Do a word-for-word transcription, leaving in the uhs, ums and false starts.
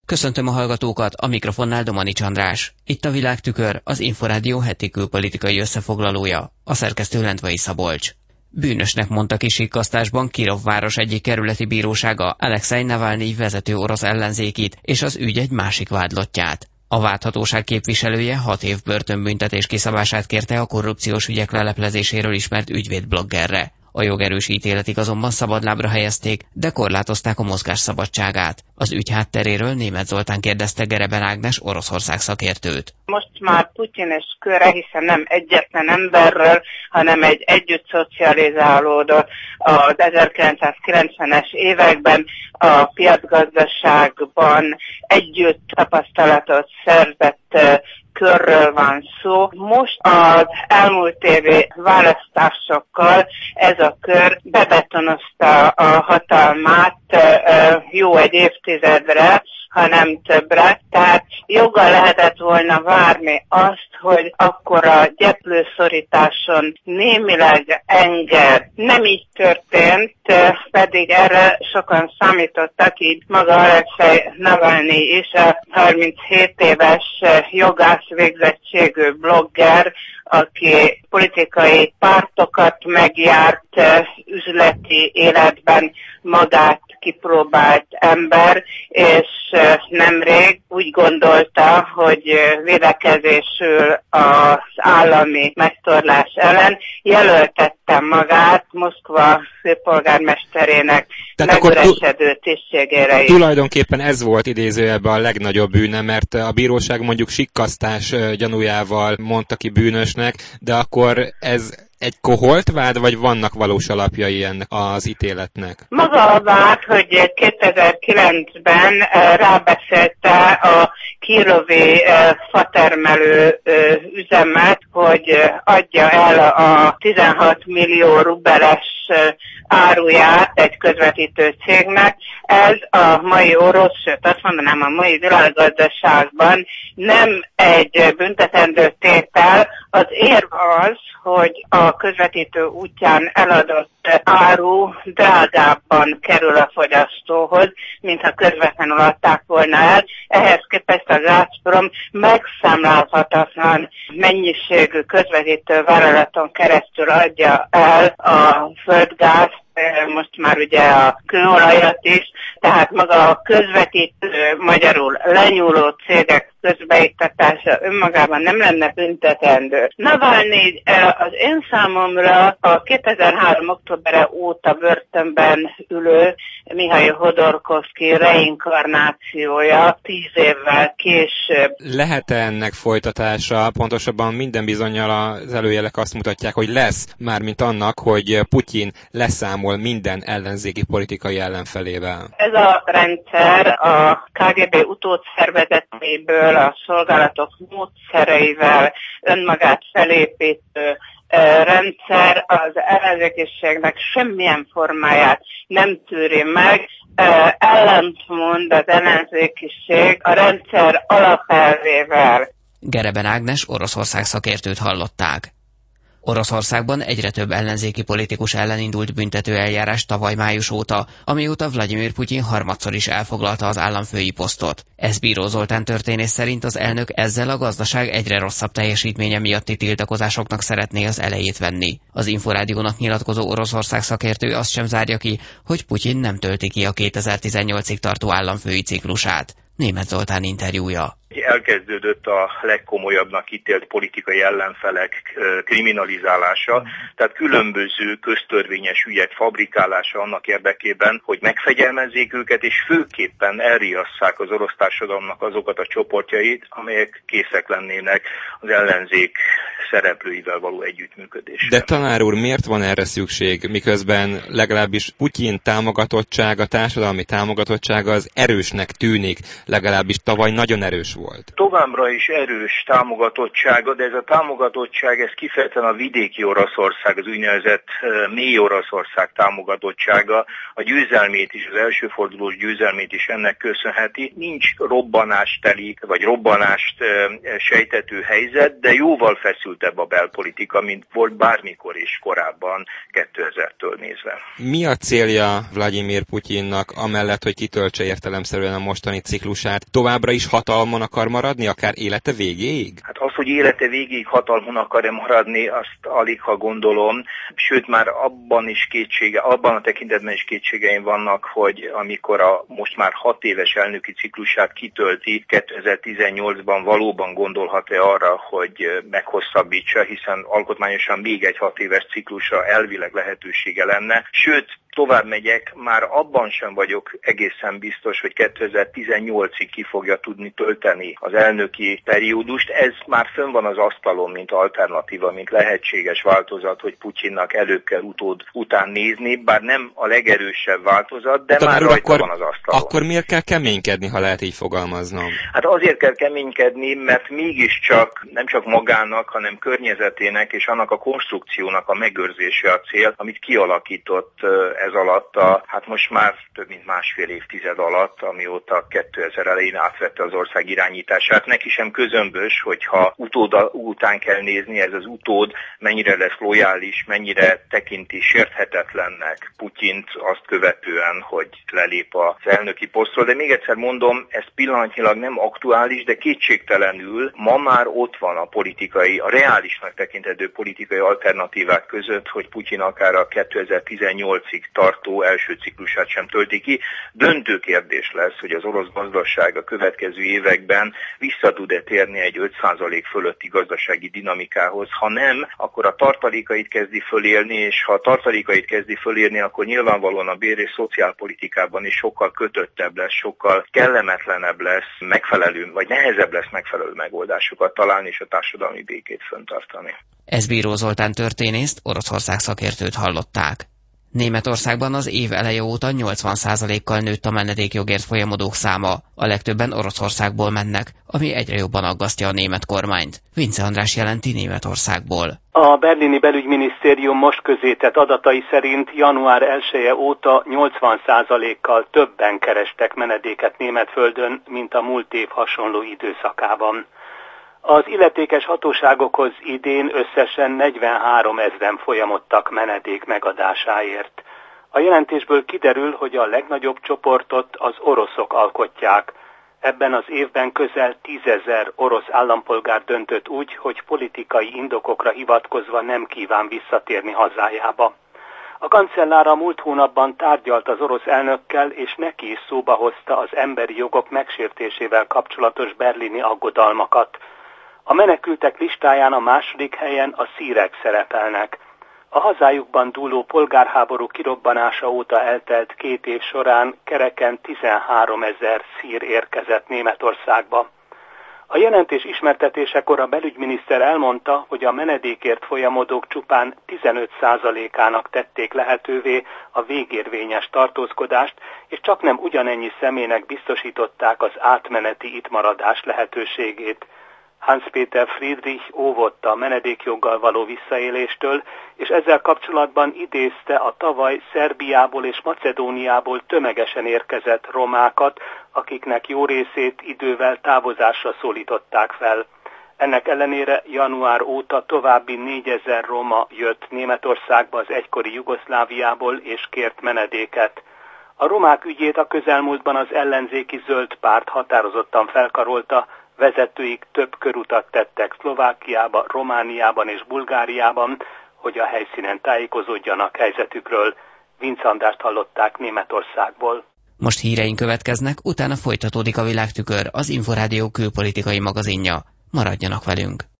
Köszöntöm a hallgatókat, a mikrofonnál Domanics András. Itt a Világtükör, az Inforádió heti külpolitikai összefoglalója, a szerkesztő Lendvai Szabolcs. Bűnösnek mondta ki sikkasztásban Kirov város egyik kerületi bírósága Alexei Navalnyi vezető orosz ellenzékit és az ügy egy másik vádlottját. A vádhatóság képviselője hat év börtönbüntetés kiszabását kérte a korrupciós ügyek leleplezéséről ismert ügyvédbloggerre. A jogerős ítéletig azonban szabadlábra helyezték, de korlátozták a mozgás szabadságát. Az ügy hátteréről Németh Zoltán kérdezte Gereben Ágnes Oroszország szakértőt. Most már Putyin és köre, hiszen nem egyetlen emberről, hanem egy együtt szocializálódott az ezerkilencszázkilencvenes években a piacgazdaságban együtt tapasztalatot szerzett körről van szó. Most az elmúlt évi választásokkal ez a kör bebetonozta a hatalmát jó egy évtizedre, ha nem többre. Tehát joggal lehetett volna várni azt, hogy akkor a gyeplőszorításon némileg enged. Nem így történt, pedig erre sokan számítottak, így maga Alexei Navalnyi is, a harminchét éves jogász végzettségű blogger, aki politikai pártokat megjárt, üzleti életben magát kipróbált ember, és nemrég úgy gondolta, hogy védekezésül az állami megtorlás ellen jelöltette magát Moszkva főpolgármesterének megüresedő tisztségére is. Tulajdonképpen ez volt idézőjelben a legnagyobb bűne, mert a bíróság mondjuk sikkasztás gyanújával mondta ki bűnösnek, de akkor ez egy koholt vád, vagy vannak valós alapjai ennek az ítéletnek? Maga a vád, hogy kétezer-kilencben rábeszélte a kirovi fatermelő üzemet, hogy adja el a tizenhat millió rubeles áruját egy közvetítő cégnek. Ez a mai orosz, sőt azt mondanám a mai világgazdaságban nem egy büntetendő tétel. Az érv az, hogy a közvetítő útján eladott áru drágábban kerül a fogyasztóhoz, mintha közvetlenül adták volna el. Ehhez képest a Gazprom megszámlálhatatlan mennyiségű közvetítő vállalaton keresztül adja el a földgázt, most már ugye a kőolajat is, tehát maga a közvetítő, magyarul lenyúló cégek közbeiktatása önmagában nem lenne büntetendő. Navalnyi az én számomra a kétezer-három októbere óta börtönben ülő Mihail Hodorkovszky reinkarnációja tíz évvel később. Lehet-e ennek folytatása? Pontosabban minden bizonnyal az előjelek azt mutatják, hogy lesz, mármint annak, hogy Putyin leszámol minden ellenzéki politikai ellenfelével. Ez a rendszer a ká gé bé utódszervezeteiből, a szolgálatok módszereivel önmagát felépítő rendszer az ellenzékiségnek semmilyen formáját nem tűri meg, ellentmond az ellenzékiség a rendszer alapelvével. Gereben Ágnes Oroszország szakértőt hallották. Oroszországban egyre több ellenzéki politikus ellen indult büntetőeljárás tavaly május óta, amióta Vladimir Putyin harmadszor is elfoglalta az államfői posztot. Ez Bíró Zoltán történész szerint az elnök ezzel a gazdaság egyre rosszabb teljesítménye miatti tiltakozásoknak szeretné az elejét venni. Az Inforádiónak nyilatkozó Oroszország szakértő azt sem zárja ki, hogy Putyin nem tölti ki a kétezer-tizennyolcig tartó államfői ciklusát. Németh Zoltán interjúja. Elkezdődött a legkomolyabbnak ítélt politikai ellenfelek kriminalizálása, tehát különböző köztörvényes ügyek fabrikálása annak érdekében, hogy megfegyelmezzék őket, és főképpen elriasszák az orosz társadalomnak azokat a csoportjait, amelyek készek lennének az ellenzék szereplőivel való együttműködésre. De tanár úr, miért van erre szükség, miközben legalábbis Putyin támogatottsága, társadalmi támogatottsága az erősnek tűnik, legalábbis tavaly nagyon erős volt? Továbbra is erős támogatottsága, de ez a támogatottság, ez kifejezetten a vidéki Oroszország, az úgynevezett mély Oroszország támogatottsága, a győzelmét is, az elsőfordulós győzelmét is ennek köszönheti. Nincs robbanásteli, vagy robbanást sejtető helyzet, de jóval feszültebb a belpolitika, mint volt bármikor is korábban kétezertől nézve. Mi a célja Vladimir Putyinnak, amellett, hogy kitöltse értelemszerűen a mostani ciklusát? Továbbra is hatalmon akar maradni, akár élete végéig? Hát az, hogy élete végéig hatalmon akar-e maradni, azt alig ha gondolom. Sőt, már abban is kétsége, abban a tekintetben is kétségeim vannak, hogy amikor a most már hat éves elnöki ciklusát kitölti, kétezer-tizennyolcban valóban gondolhat-e arra, hogy meghosszabbítsa, hiszen alkotmányosan még egy hat éves ciklusra elvileg lehetősége lenne. Sőt, tovább megyek, már abban sem vagyok egészen biztos, hogy kétezer-tizennyolcig ki fogja tudni tölteni az elnöki periódust. Ez már fönn van az asztalon, mint alternatíva, mint lehetséges változat, hogy Putyinnak előbb kell utód után nézni, bár nem a legerősebb változat, de, de már rajta akkor, van az asztalon. Akkor miért kell keménykedni, ha lehet így fogalmaznom? Hát azért kell keménykedni, mert mégiscsak nem csak magának, hanem környezetének és annak a konstrukciónak a megőrzése a cél, amit kialakított ez alatt, a, hát most már több mint másfél évtized alatt, amióta kétezer elején átvette az ország irányítását. Neki sem közömbös, hogyha utód után kell nézni, ez az utód mennyire lesz lojális, mennyire tekinti sérthetetlennek Putyint azt követően, hogy lelép az elnöki posztról. De még egyszer mondom, ez pillanatnyilag nem aktuális, de kétségtelenül ma már ott van a politikai, a reálisnak tekintendő politikai alternatívák között, hogy Putyin akár a kétezer-tizennyolcig tartó első ciklusát sem tölti ki. Döntő kérdés lesz, hogy az orosz gazdaság a következő években vissza tud-e térni egy öt százalék fölötti gazdasági dinamikához. Ha nem, akkor a tartalékait kezdi fölélni, és ha a tartalékait kezdi fölélni, akkor nyilvánvalóan a bér- és szociálpolitikában is sokkal kötöttebb lesz, sokkal kellemetlenebb lesz, megfelelő, vagy nehezebb lesz megfelelő megoldásokat találni, és a társadalmi békét fenntartani. Ez Bíró Zoltán történészt, Oroszország szakértőt hallották. Németországban az év eleje óta nyolcvan százalékkal nőtt a menedékjogért folyamodók száma, a legtöbben Oroszországból mennek, ami egyre jobban aggasztja a német kormányt. Vince András jelenti Németországból. A berlini belügyminisztérium most közzétett adatai szerint január elseje óta nyolcvan százalékkal többen kerestek menedéket Németföldön, mint a múlt év hasonló időszakában. Az illetékes hatóságokhoz idén összesen negyvenhárom ezren folyamodtak menedék megadásáért. A jelentésből kiderül, hogy a legnagyobb csoportot az oroszok alkotják. Ebben az évben közel tízezer orosz állampolgár döntött úgy, hogy politikai indokokra hivatkozva nem kíván visszatérni hazájába. A kancellár a múlt hónapban tárgyalt az orosz elnökkel, és neki is szóba hozta az emberi jogok megsértésével kapcsolatos berlini aggodalmakat. A menekültek listáján a második helyen a szírek szerepelnek. A hazájukban dúló polgárháború kirobbanása óta eltelt két év során kereken tizenháromezer szír érkezett Németországba. A jelentés ismertetésekor a belügyminiszter elmondta, hogy a menedékért folyamodók csupán tizenöt százalékának tették lehetővé a végérvényes tartózkodást, és csaknem ugyanennyi személynek biztosították az átmeneti itt maradás lehetőségét. Hans-Peter Friedrich óvott a menedékjoggal való visszaéléstől, és ezzel kapcsolatban idézte a tavaly Szerbiából és Macedóniából tömegesen érkezett romákat, akiknek jó részét idővel távozásra szólították fel. Ennek ellenére január óta további négyezer roma jött Németországba az egykori Jugoszláviából és kért menedéket. A romák ügyét a közelmúltban az ellenzéki Zöld Párt határozottan felkarolta, vezetőik több körutat tettek Szlovákiában, Romániában és Bulgáriában, hogy a helyszínen tájékozódjanak helyzetükről. Vince Andrást hallották Németországból. Most híreink következnek, utána folytatódik a Világtükör, az Inforádió külpolitikai magazinja. Maradjanak velünk!